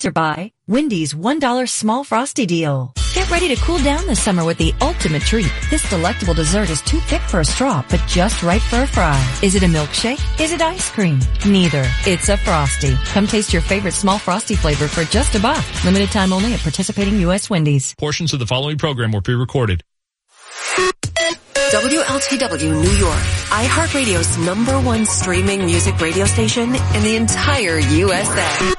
Sponsored by Wendy's $1 Small Frosty Deal. Get ready to cool down this summer with the ultimate treat. This delectable dessert is too thick for a straw, but just right for a fry. Is it a milkshake? Is it ice cream? Neither. It's a Frosty. Come taste your favorite small Frosty flavor for just $1. Limited time only at participating U.S. Wendy's. Portions of the following program were pre-recorded. WLTW New York, iHeartRadio's #1 streaming music radio station in the entire USA.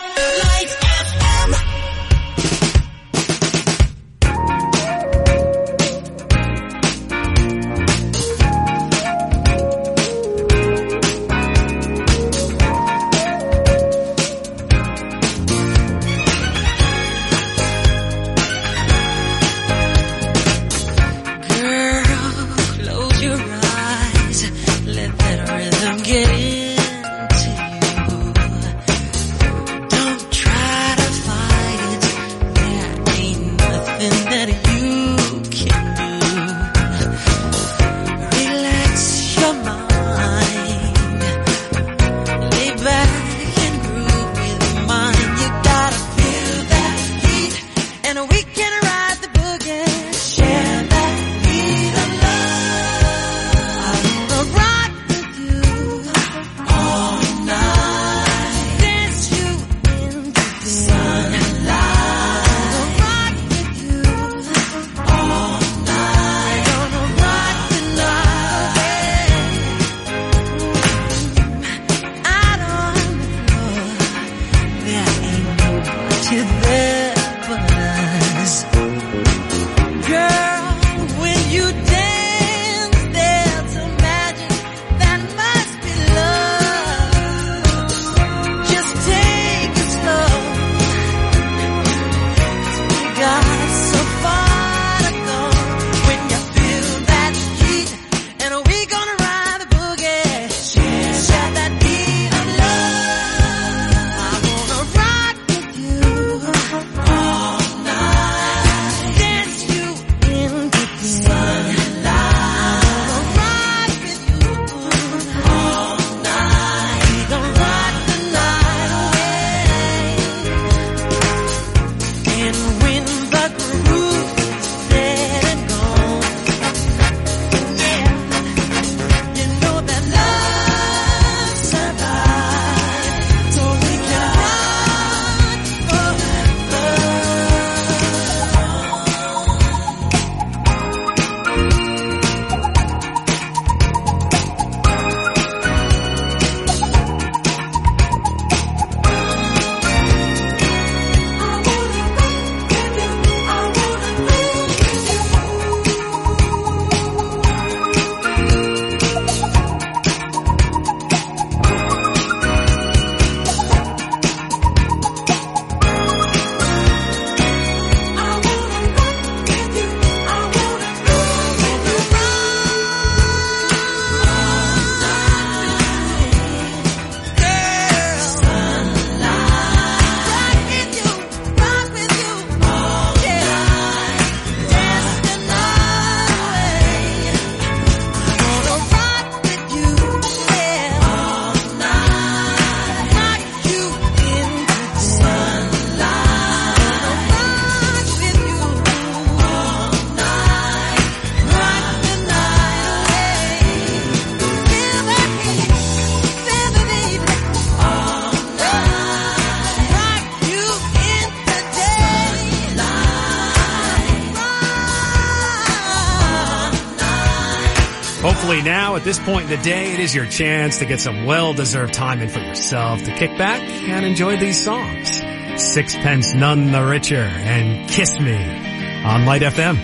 Now, at this point in the day, it is your chance to get some well-deserved time in for yourself to kick back and enjoy these songs. Sixpence None the Richer and Kiss Me on Light FM.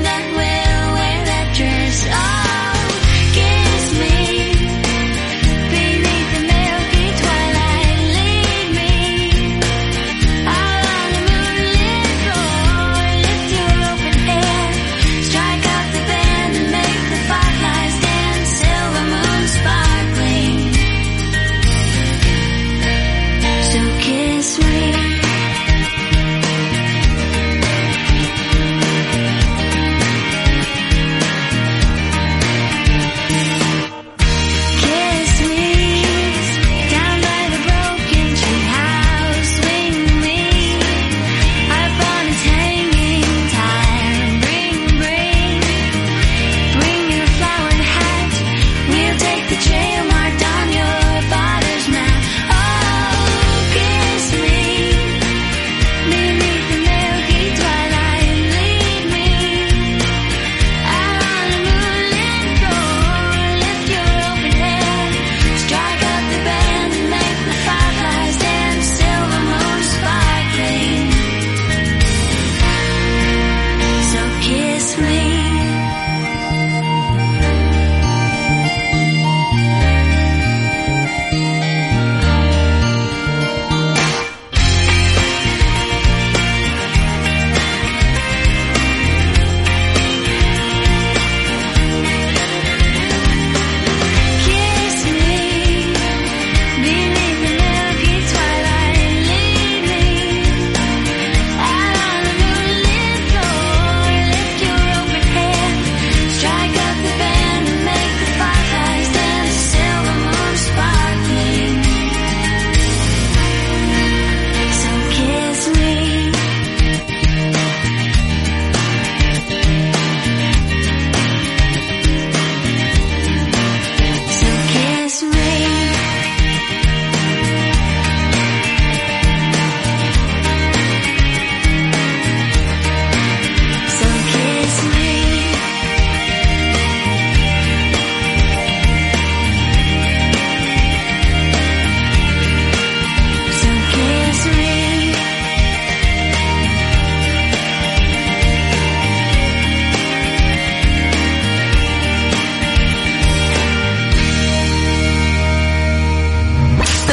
Shoes and that will wear that dress. Oh, kiss me.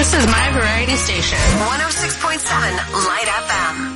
This is my variety station. 106.7 Light FM.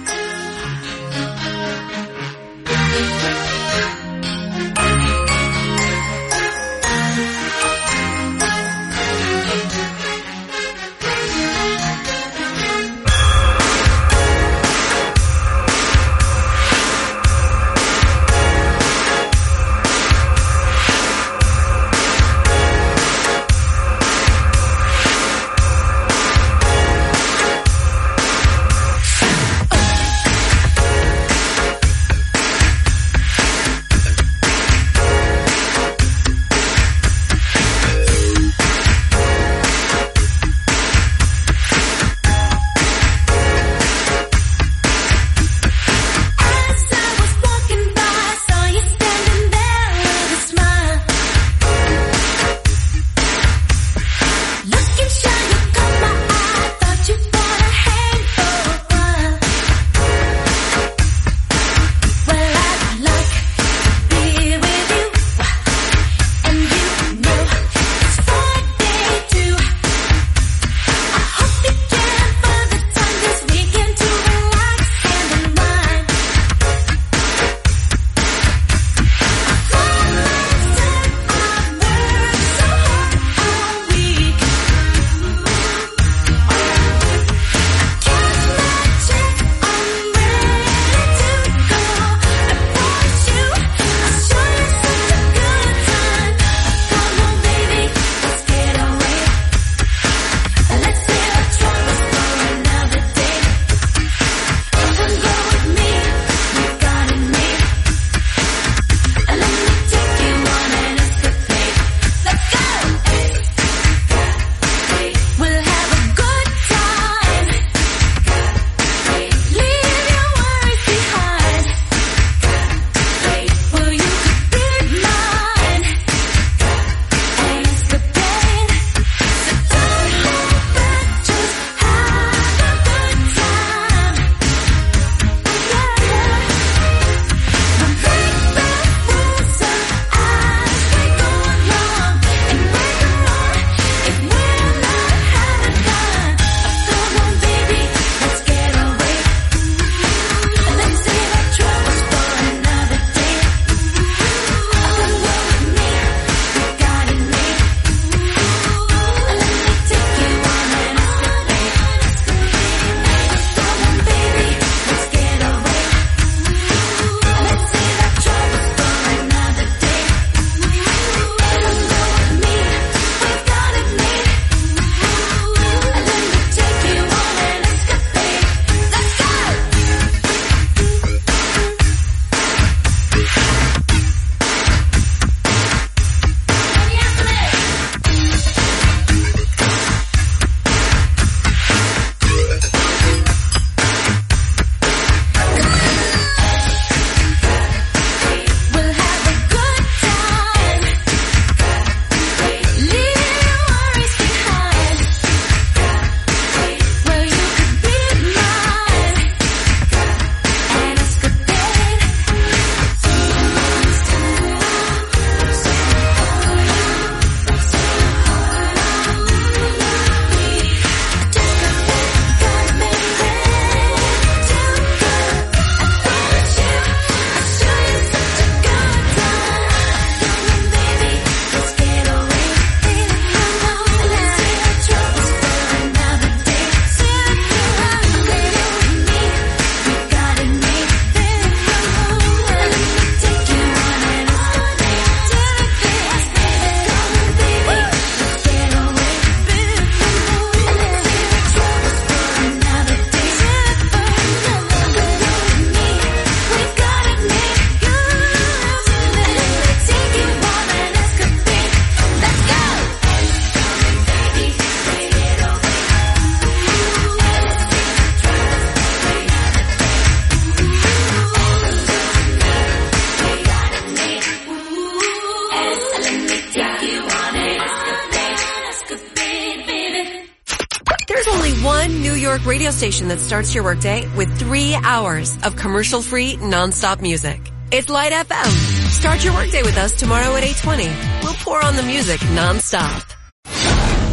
York radio station that starts your workday with 3 hours of commercial-free, non-stop music. It's Light FM. Start your workday with us tomorrow at 8:20. We'll pour on the music non-stop.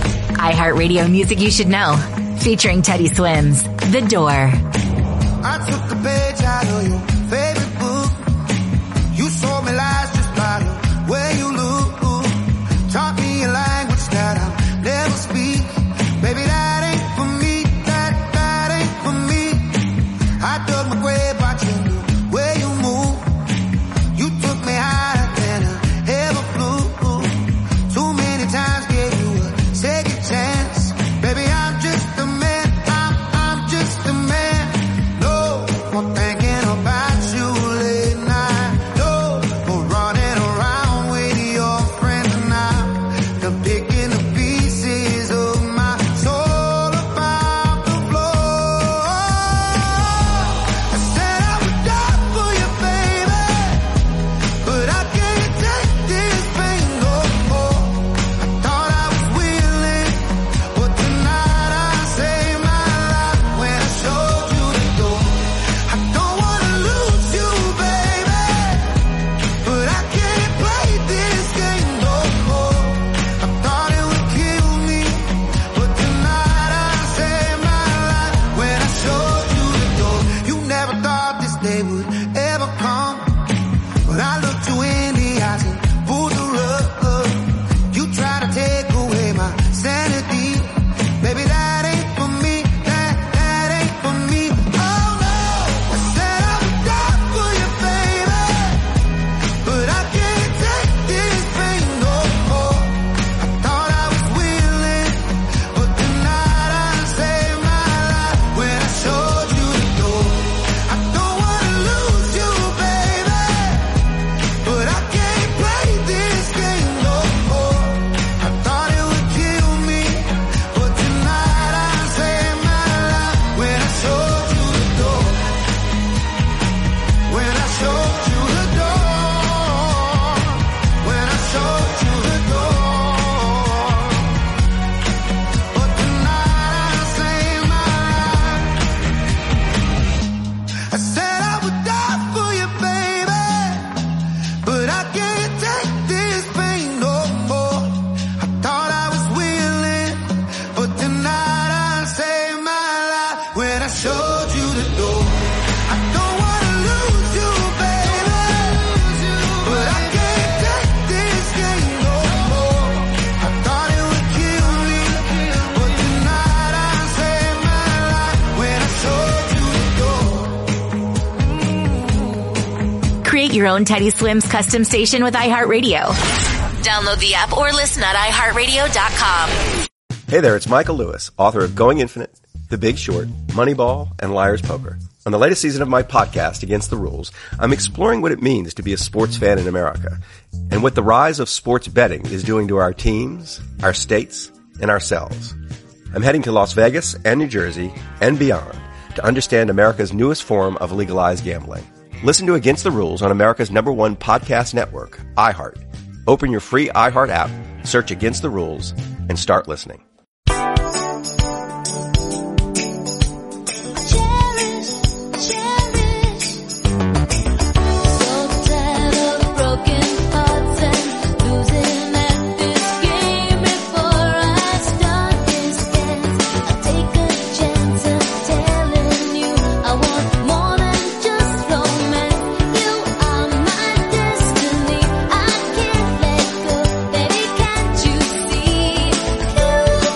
iHeartRadio music you should know. Featuring Teddy Swims, The Door. I took a page out of your favorite book. You sold me lies just by the way you look. Taught me a language that I'll never speak. Baby, that ain't for me. That ain't for me. I dug my grave watching the way you move. You took me higher than I ever flew. Too many times gave you a second chance. Baby, I'm just a man. I'm just a man. No more thinking about you late night. No more running around with your friends now. They're picking the pieces of my soul about the floor. I said I would die for you, baby, but I can't take this pain no more. I thought I was willing, but tonight I saved my life when I showed you the door. I don't wanna lose you, baby, but I can't play this game no more. I thought it would kill me, but tonight I saved my life when I showed you the door. You never thought this day would ever come, but I looked you in the eyes and pulled the rug. You try to take away my sanity. Baby, that ain't for me. That ain't for me. Oh no. I said I would die for you, baby, but I can't take this pain no more. I thought I was willing, but tonight I saved my life when I showed you the door. I don't wanna lose you, baby, but I can't play this game no more. I thought it would kill me, but tonight I saved my life when I showed you the door. When I showed you the door. When I showed you the door. But tonight I saved my life. I said I would die for you, baby, but I can't take this pain no more. I thought I was willing, but tonight I saved my life when I showed you the door. I don't wanna lose you, baby, but I can't take this game no more. I thought it would kill me, but tonight I saved my life when I showed you the door. Create your own Teddy Swims custom station with iHeartRadio. Download the app or listen at iHeartRadio.com. Hey there, it's Michael Lewis, author of Going Infinite, The Big Short, Moneyball, and Liar's Poker. On the latest season of my podcast, Against the Rules, I'm exploring what it means to be a sports fan in America and what the rise of sports betting is doing to our teams, our states, and ourselves. I'm heading to Las Vegas and New Jersey and beyond to understand America's newest form of legalized gambling. Listen to Against the Rules on America's #1 podcast network, iHeart. Open your free iHeart app, search Against the Rules, and start listening. Baby, can't you see?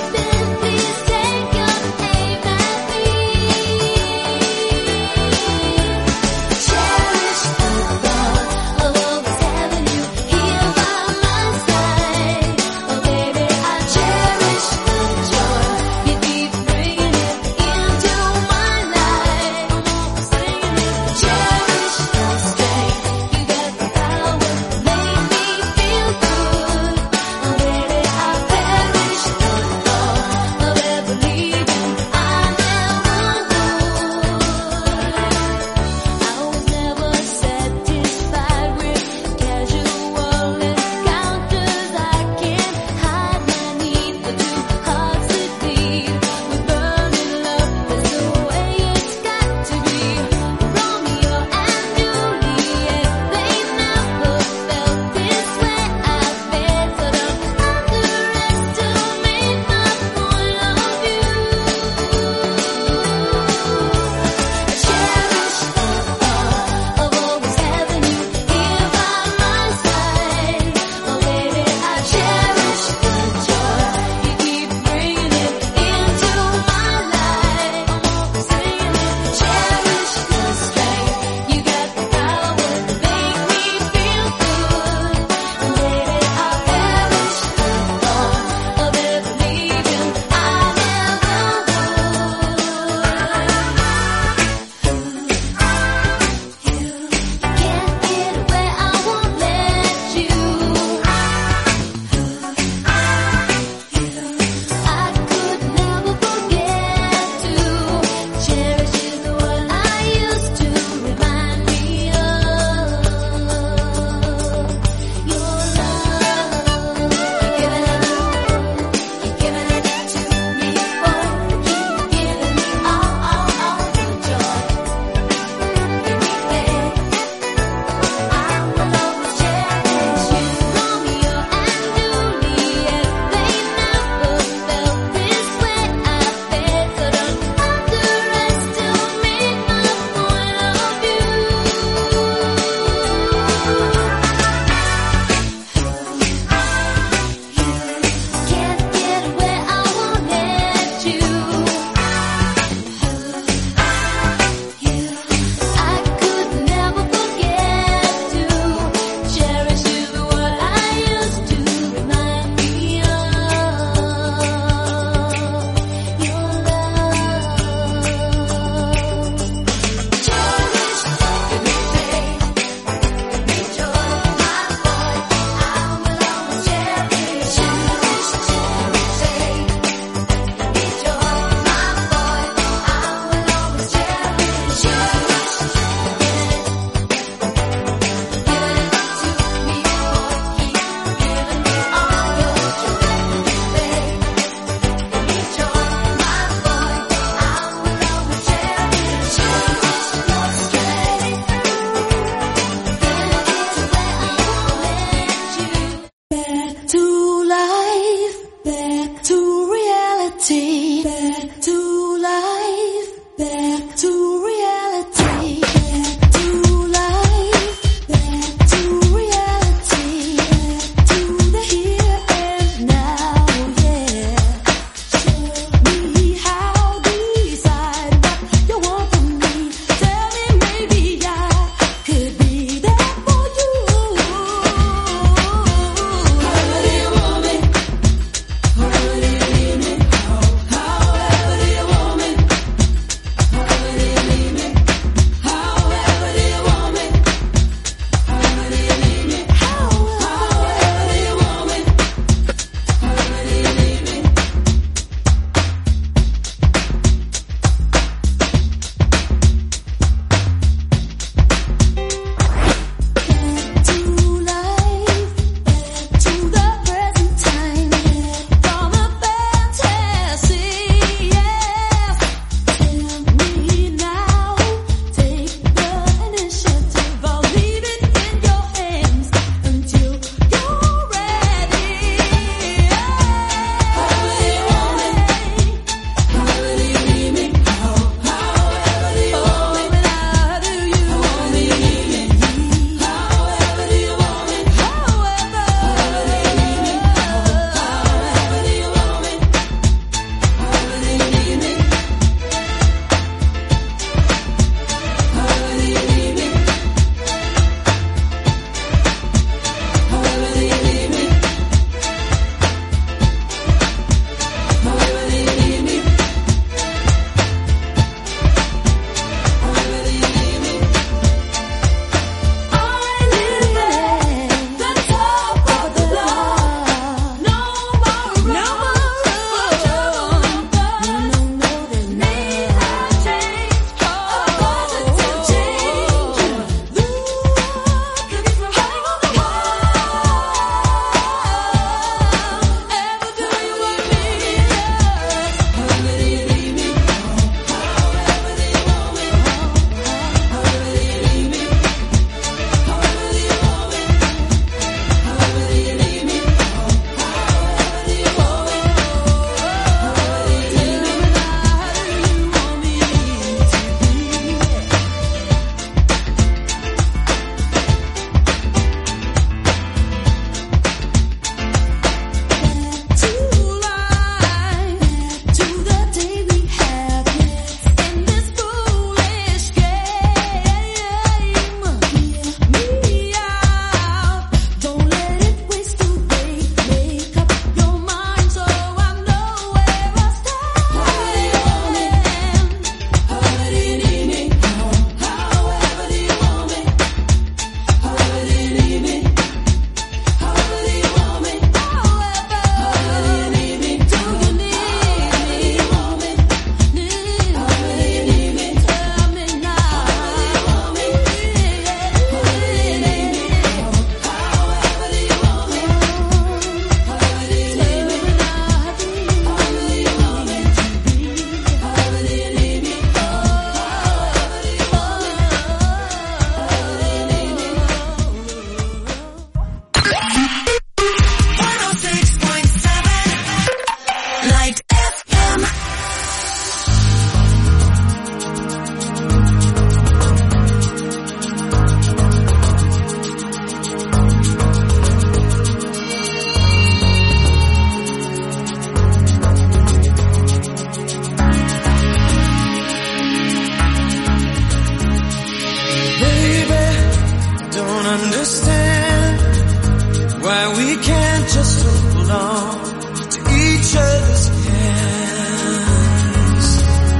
can't just hold on to each other's hands.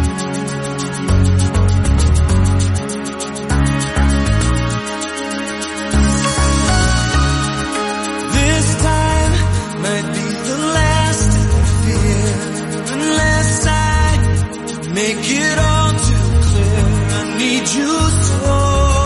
This time might be the last of the fear, unless I make it all too clear. I need you so.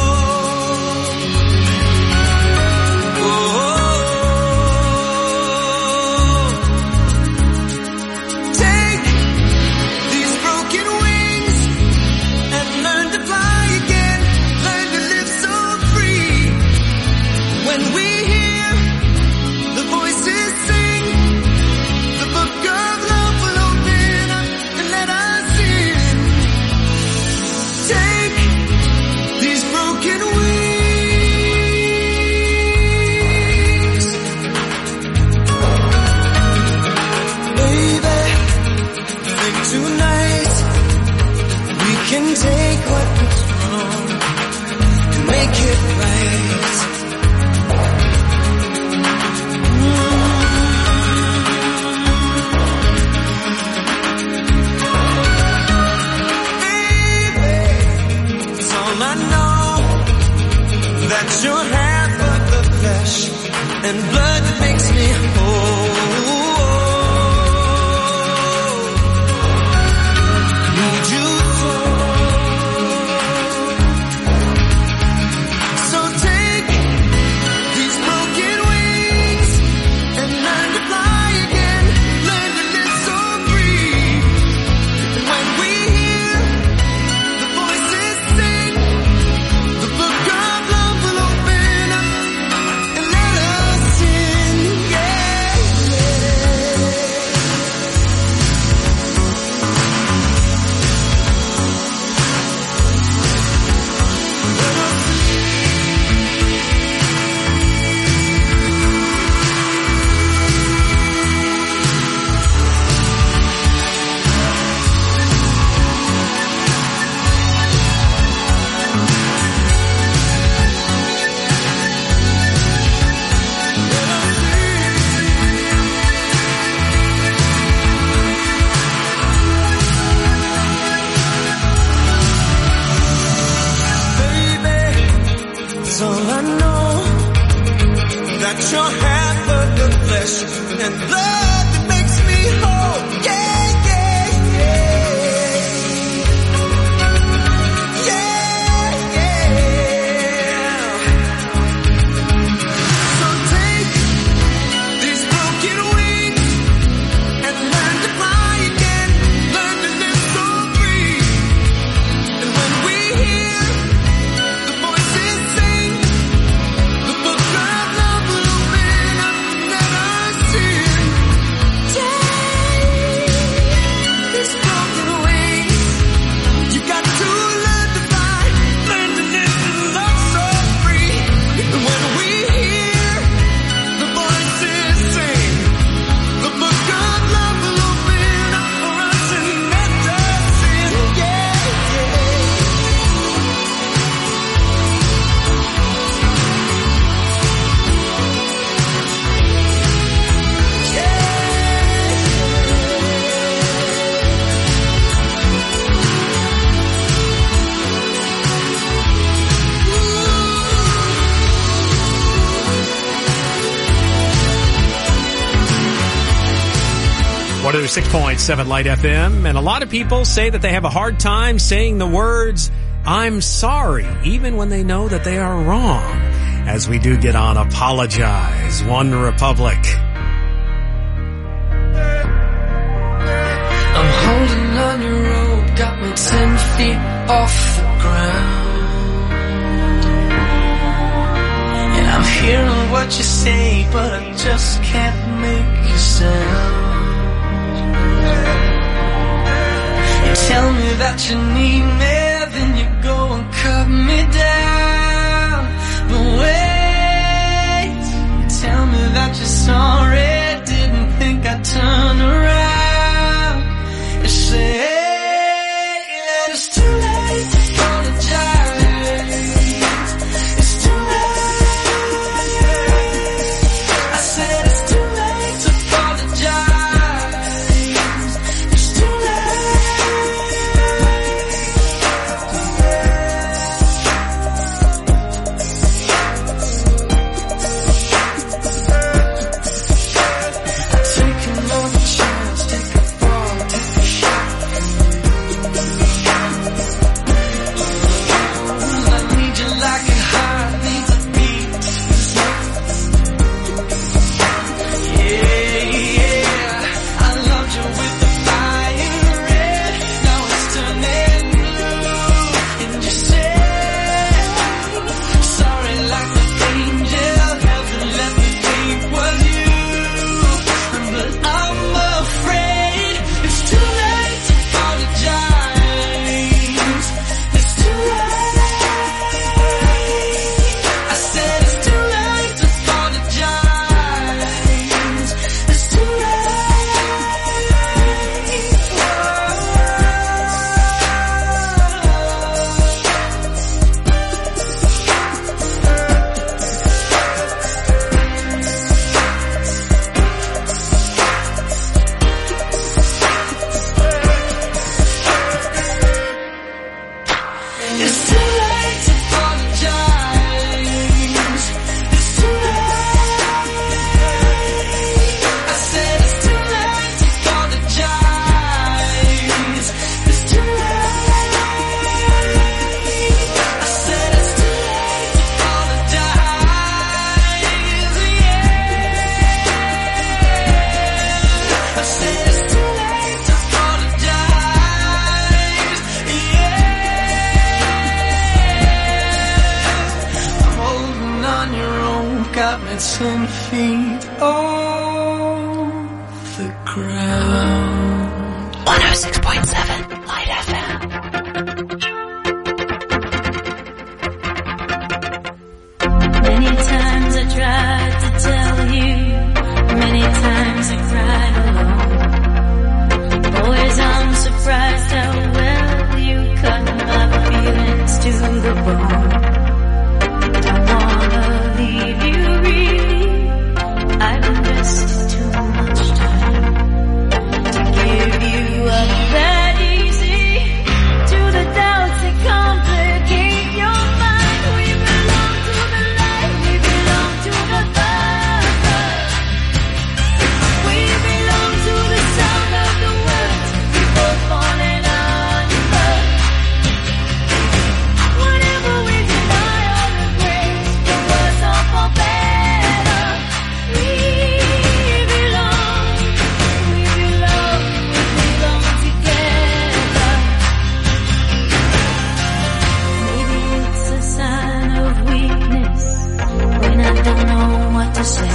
You're half of the flesh and blood that makes me whole. Need you so take these broken wings and learn to fly again. Learn to live so free. And when we hear the voices sing, the book of love will open up and let us in, yeah, all I know, that you're half of the flesh and blood that makes me whole. Yeah, yeah, yeah. Yeah, yeah. So take these broken wings and learn to fly again. Learn to live so free. And when we hear the voices sing, the book of love will open up and let us in. Take these broken wings. You got to learn to fly, learn to live and love so free. And when we hear the voices sing, the book of love will open up for us and let us in. Yeah, What are 6.7 Light FM? And a lot of people say that they have a hard time saying the words, I'm sorry, even when they know that they are wrong. As we do get on Apologize, One Republic. I'm holding on your rope, got me 10 feet off the ground. And I'm hearing what you say, but I just can't make a sound. You tell me that you need me, then you go and cut me down. But wait, you tell me that you're sorry, didn't think I'd turn around. You say, that it's too late to apologize. It's too late. I said it's 10 feet off the ground. 106.7 Light FM. Many times I tried to tell you, many times I cried alone. Always I'm surprised how well you cut my feelings to the bone. Don't wanna leave you really, I've invested too much time to give you up that easy to the doubts that complicate your mind. We belong to the light, we belong to the fire. We belong to the sound of the words we both falling under. Whatever we deny or embrace, for worse or for better, we belong together. Maybe it's a sign of weakness when I don't know what to say.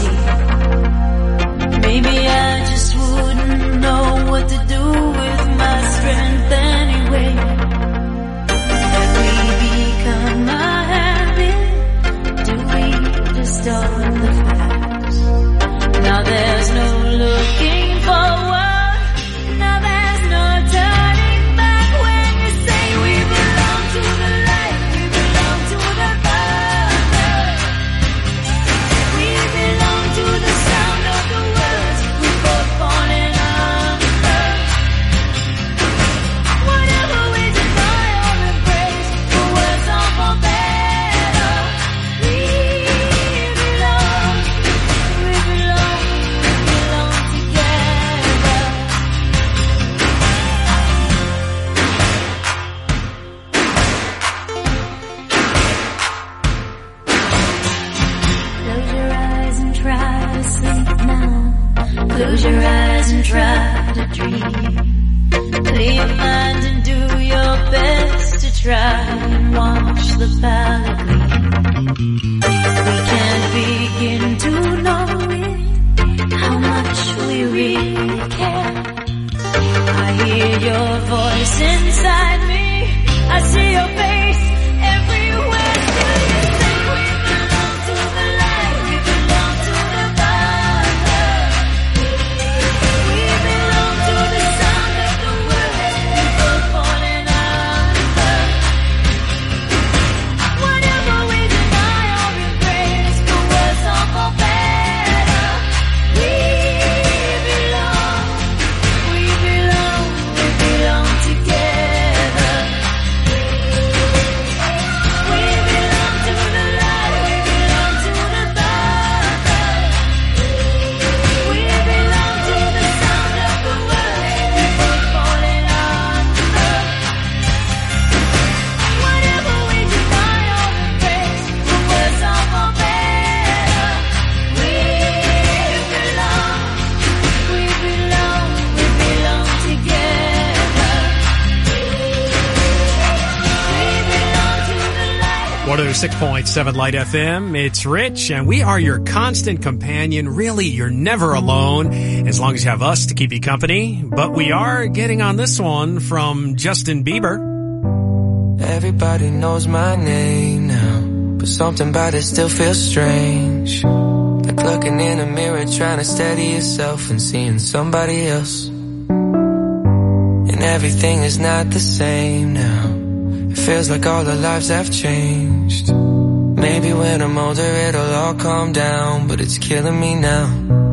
Maybe I just wouldn't know what to do with my strength anyway. Have we become a habit? Do we distort the facts? Now there's no looking forward. Now there's no turning back when you say we belong to the light, we belong to the fire. We belong to the sound of the words we both falling under. Whatever we deny or embrace, for worse or for better, we belong together. Close your eyes and try to sleep now. Close your eyes and try to dream. Clear your mind and do your best to try and watch the palette gleam. We can't begin to know it, how much we really care. I hear your voice inside me, I see your face everywhere. Still you say we belong to the light, we belong to the fire. We belong to the sound of the words we both falling under. Whatever we deny or embrace, for worse or for better, we belong together. We belong to the light, we belong to the fire. We belong to the sound of the words we both falling under. Whatever we deny or embrace, for worse or for better, we belong together. We belong to the light. 106.7 Light FM. It's Rich, and we are your constant companion. Really, you're never alone, as long as you have us to keep you company. But we are getting on this one from Justin Bieber. Everybody knows my name now, but something about it still feels strange. Like looking in a mirror, trying to steady yourself and seeing somebody else. And everything is not the same now. It feels like all our lives have changed. Maybe when I'm older it'll all calm down, but it's killing me now.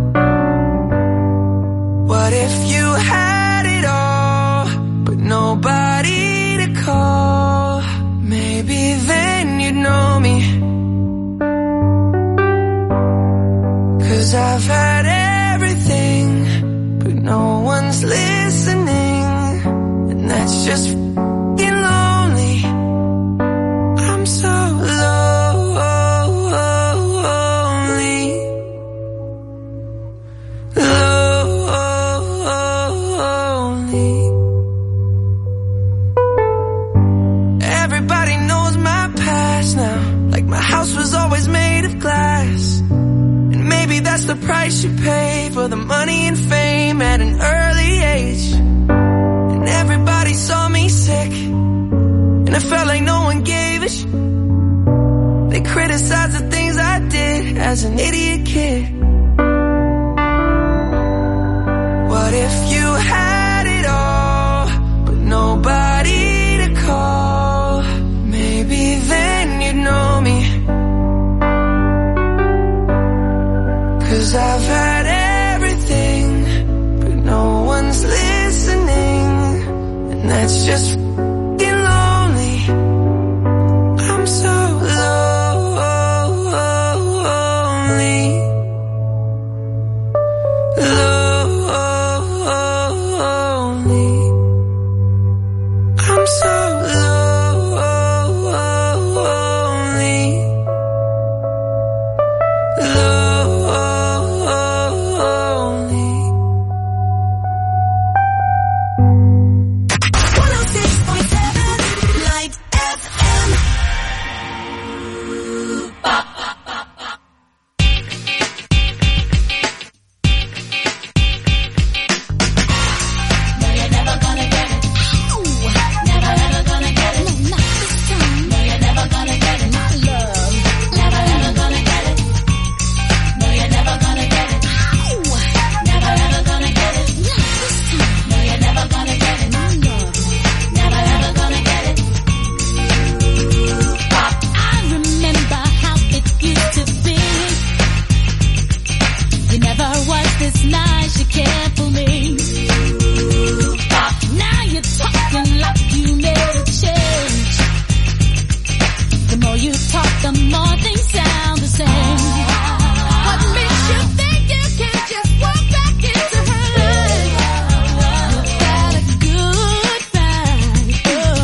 What if you had it all, but nobody to call? Maybe then you'd know me. 'Cause I've had everything, but no one's listening, and that's just f***ing lonely. I'm so lonely. Everybody knows my past now, like my house was always made of glass. And for the money and fame at an early age. And everybody saw me sick, and I felt like no one gave a shit. They criticized the things I did as an idiot kid. What if you had it all, but nobody to call? Maybe then you'd know me. 'Cause I've had everything, but no one's listening, and that's just f***ing lonely. I'm so lonely. Lonely. I'm so lonely. Lonely. 106.7 Light FM. No, you're never gonna get it. Never ever gonna get it. No, not this time. No, you're never gonna get it. My love. Never ever gonna get it. No, you're never gonna get it. Never ever gonna get it. Not this time. No, you're never gonna get it. My love. Never ever gonna get it. I remember how it used to be. You never was this nice, you cared for me. Now you're talking like you made a change. The more you talk, the more things sound the same. What makes you think you can't just walk back into her life? You've got a good fight.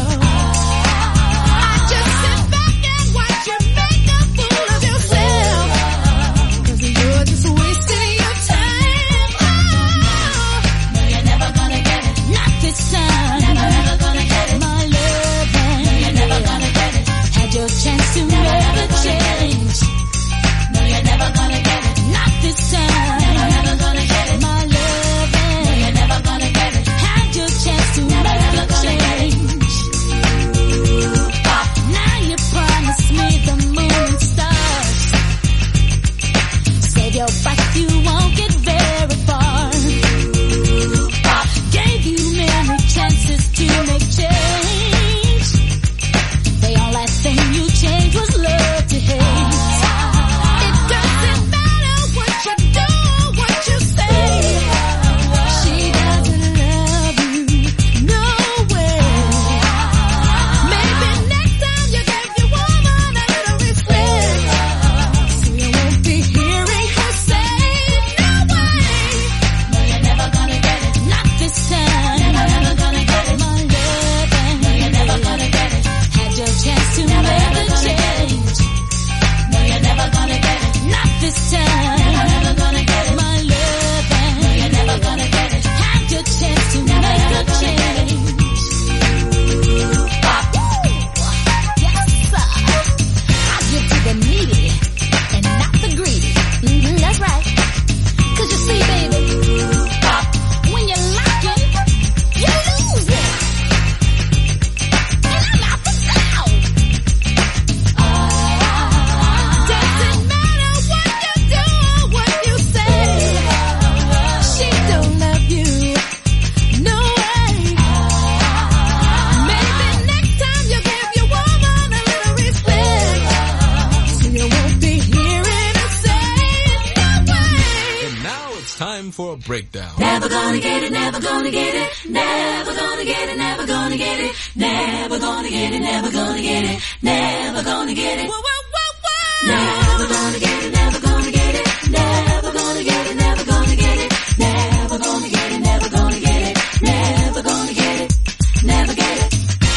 I just sit back and watch you make a fool of yourself. 'Cause you're just wasting your time. No, you're never gonna get it. Not this time. Never ever gonna get it. My love. No, you're never gonna get it. Had your chance to make a change. No, you're never gonna get it. Not this time. Never ever gonna get it. My love. No, you're never gonna get it. Had your chance to make a change. Now you promise me the moon and stars. Save your breath, you won't get very far. Gave you many chances to make change. The only thing you changed was love to hate. It doesn't matter what you do or what you say. She doesn't love you, no way. Maybe next time you give your woman a little respect, so you won't be hearing her say, no way. No, you're never gonna get it. Not this time. Never ever gonna get it. My love. No, you're never gonna get it. Had your chance to make a change. No, you're never gonna get it. Not this time. Never ever gonna get it. My love. No, you're never gonna get it. Had your chance to make a change. Yes, sir. I give to the needy and not the greedy. That's right. 'Cause you see, baby, when you're lacking, you lose it. And I'm out the cloud. Doesn't matter what you do or what you say. She don't love you, no way. Maybe next time you give your woman a little respect, so you won't be hearing her say, no way. And now it's time for a breakdown. Never gonna get it, never gonna get it, never gonna get it, never gonna get it, never gonna get it, never gonna get it, never gonna get it. Never gonna get it, never gonna get it, never gonna get it, never gonna get it, never gonna get it, never gonna get it, never gonna get it, never get it.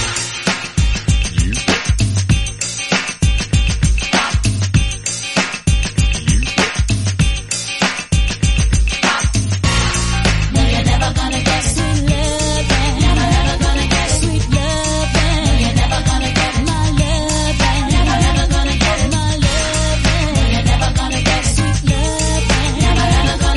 No, you're never gonna get it. Sweet loving. Never ever gonna get it. Sweet loving. No, you're never gonna get it. My loving. Never ever gonna get it. My loving. No, you're never gonna get it. Sweet loving. Never ever gonna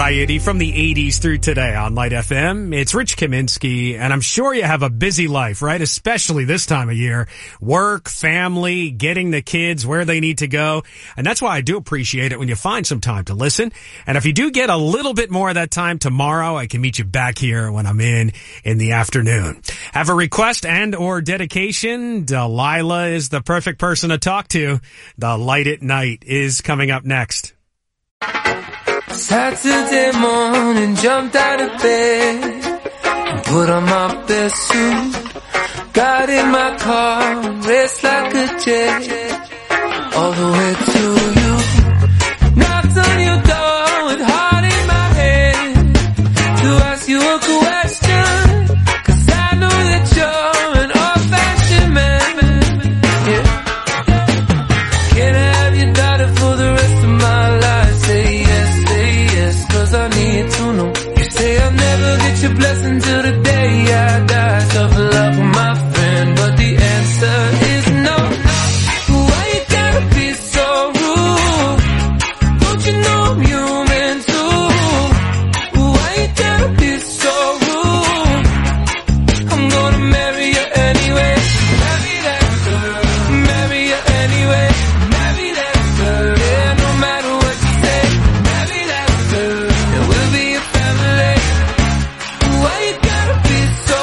variety from the 80s through today on Light FM. It's Rich Kaminsky, and I'm sure you have a busy life, right? Especially this time of year. Work, family, getting the kids where they need to go. And that's why I do appreciate it when you find some time to listen. And if you do get a little bit more of that time tomorrow, I can meet you back here when I'm in the afternoon. Have a request and or dedication? Delilah is the perfect person to talk to. The Light at Night is coming up next. Saturday morning, jumped out of bed, put on my best suit, got in my car, raced like a jet, all the way to you. Knocked on your door with heart in my head, to ask you a question, 'cause I know that you're an old-fashioned man. Yeah. Can I have your daughter for the rest of my life? Say yes, 'cause I need to know. You say I'll never get your blessing till the day I die. Tough love for my friend, but the answer is no. Why you gotta be so rude? Don't you know I'm human too? Why you gotta be so rude? I'm gonna marry you anyway. Marry that girl. Marry you anyway. Marry that girl. Yeah, no matter what you say. Marry that girl. And we'll be a family. Why you gotta be so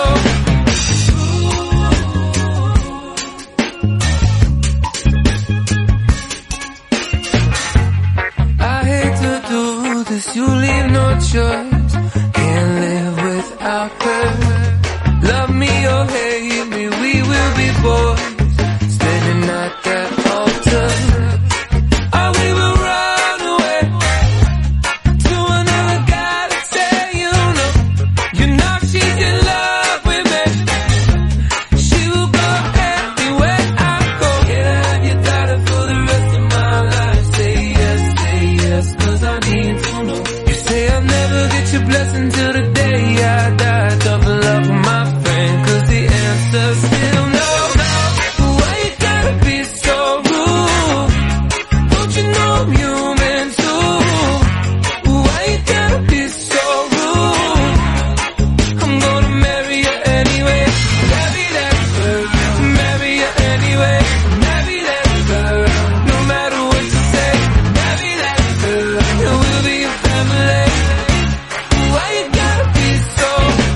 I hate to do this, you leave no choice. Can't live without her. Love me or hate me, we will be boys, standing at that altar. Or we will run away to another guy to say you know she's in love with me. She will go everywhere I go. Can I have your daughter for the rest of my life? Say yes, 'cause I need to know. You say I'll never get your blessing till the day I die. Tough love for my friend, 'cause the answer's still no. Why you gotta be so rude? Don't you know I'm human too? Why you gotta be so rude? I'm gonna marry you anyway. Marry that girl. Marry you anyway. Marry that girl. No matter what you say. Marry that girl. And we'll be a family. Why you gotta be so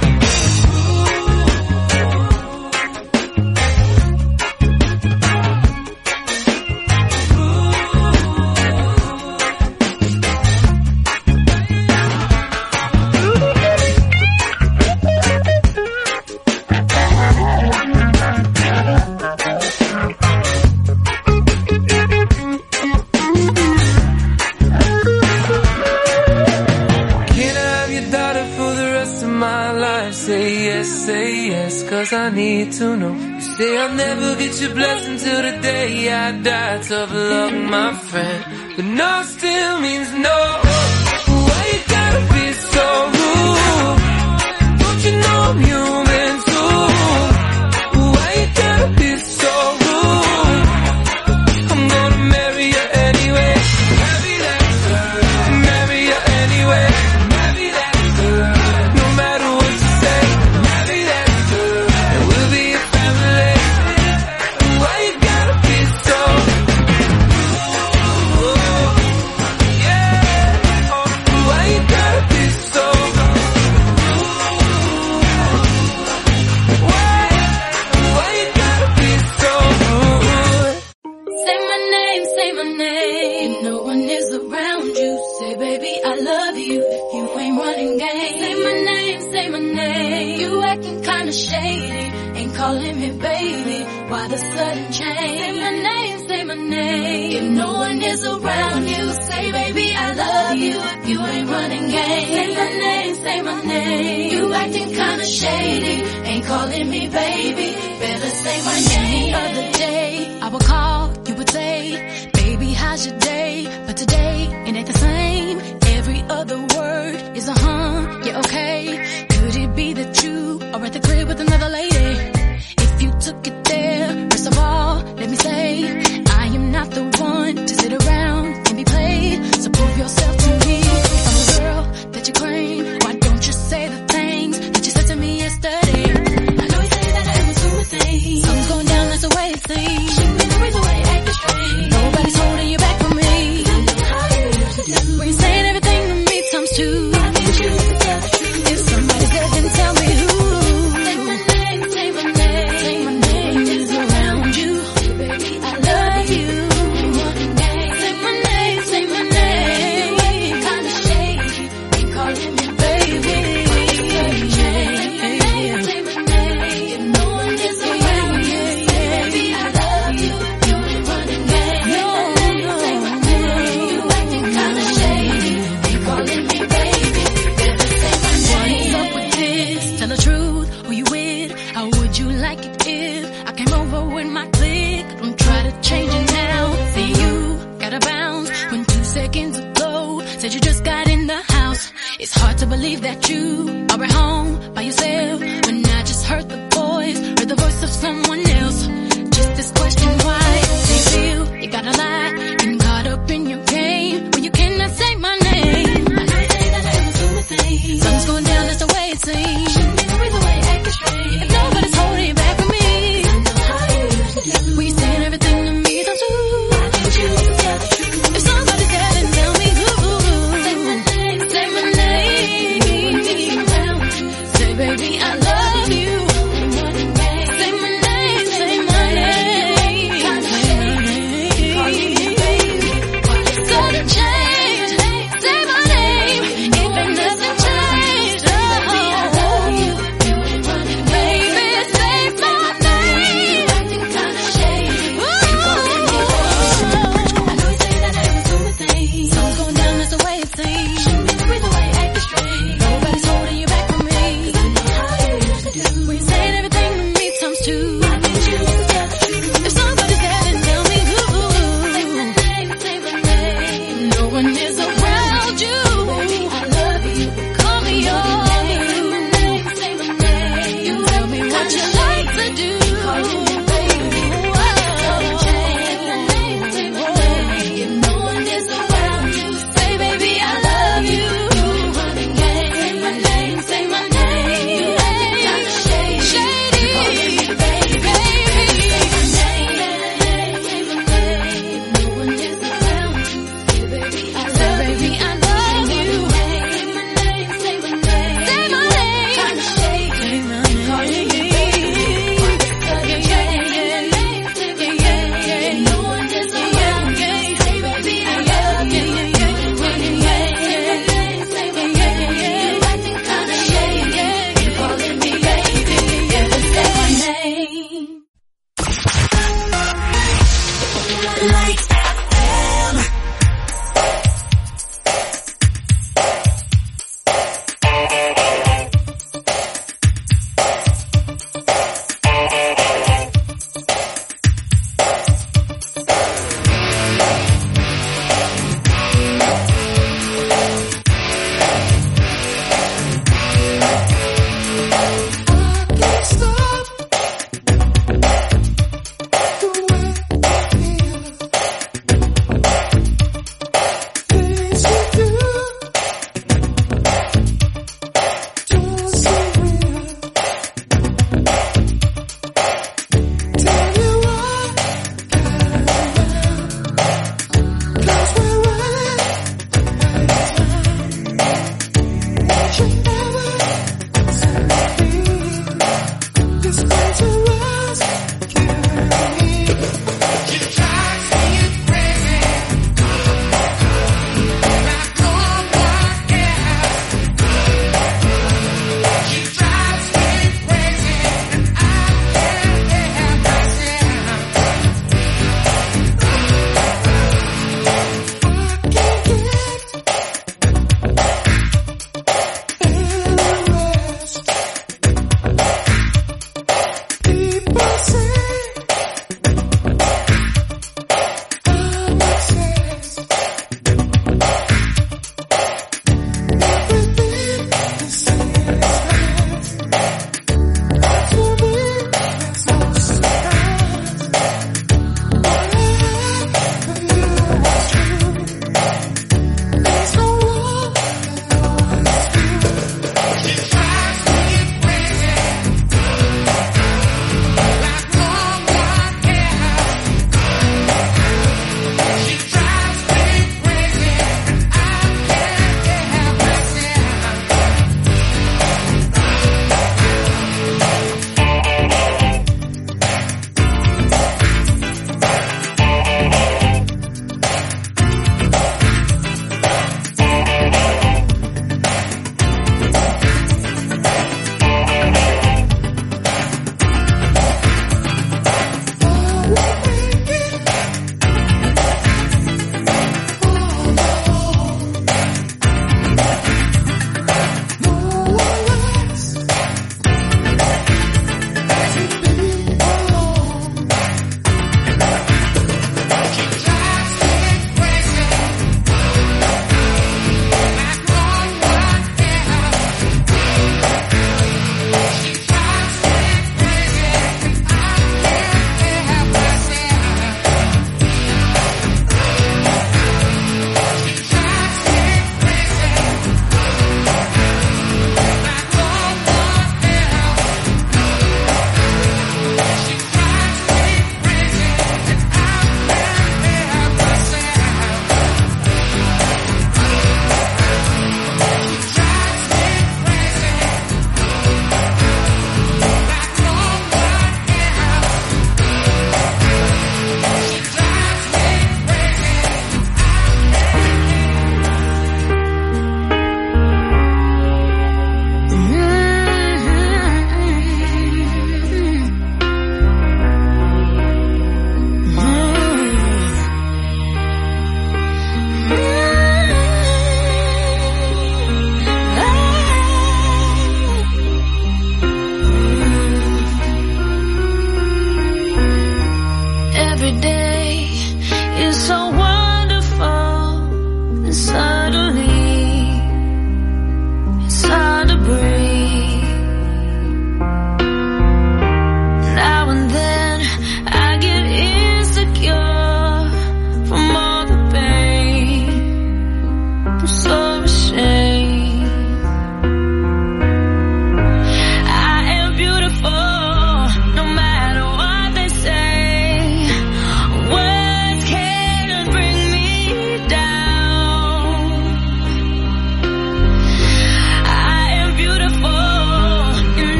Can I have your daughter for the rest of my life? Say yes, 'cause I need to know. You say I'll never get your blessing till the day I die. Tough luck, my friend, but no still means no. Why you gotta be so rude? Don't you know I'm human too? Why you gotta be so rude? I'm gonna marry you anyway. Marry that girl. Marry you anyway. Marry that girl. No matter what you say. Marry that girl. And we'll be a family. Why you gotta be so yeah. Why you gotta be so Why you gotta be so rude? Say my name, no one is around you. Say, baby, I love you. You ain't running game. Say my name. You acting kinda shady, ain't calling me baby. Why the sudden change? Say my name. If no one is around you, say, baby, I love you. You ain't running game. Say my name. You acting kinda shady, ain't calling me baby. Better say my name. The other day, I would call, you would say, baby, how's your day? But today, it ain't the same. Every other word is a yeah, okay. Could it be that you are at the crib with another lady? If you took it there, first of all, let me say, I am not the one to sit around and be played. So prove yourself to me. I'm the girl that seconds ago. Said you just got in the house. It's hard to believe that you are at home by yourself. When I just heard the voice of someone else. Just this question, why do you feel you gotta lie? Getting caught up in your game when you cannot say my name. I know you say that I am doing things. Something's going down, that's the way it seems. Shouldn't be the reason why you're acting strange. If nobody's holding back from me, I know how you usually do. We saying everything to me, don't you? Why can't you tell the truth? If somebody's there, then tell me who. Say my name, say my name. Say baby, I love you. Say my name, say my name. Sudden change,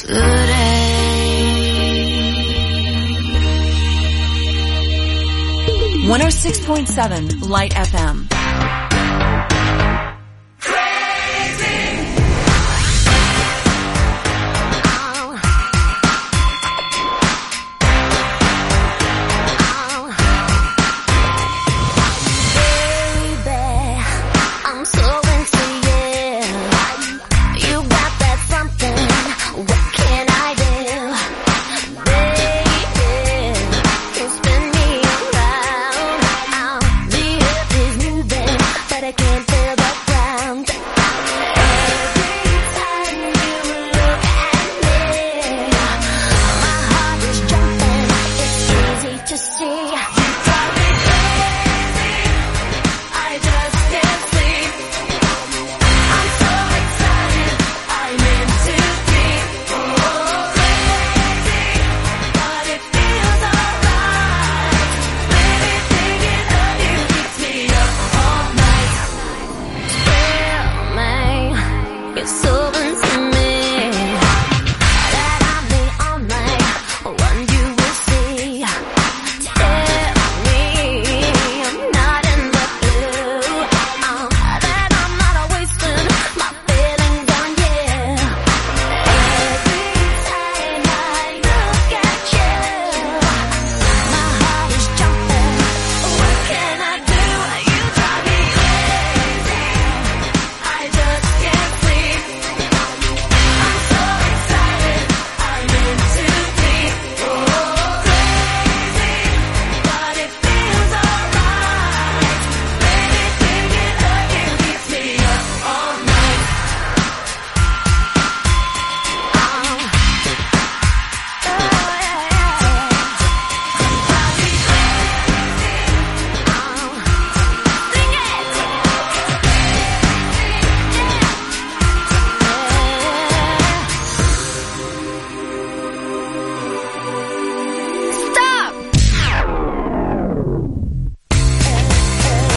Good aim. 106.7 Light FM.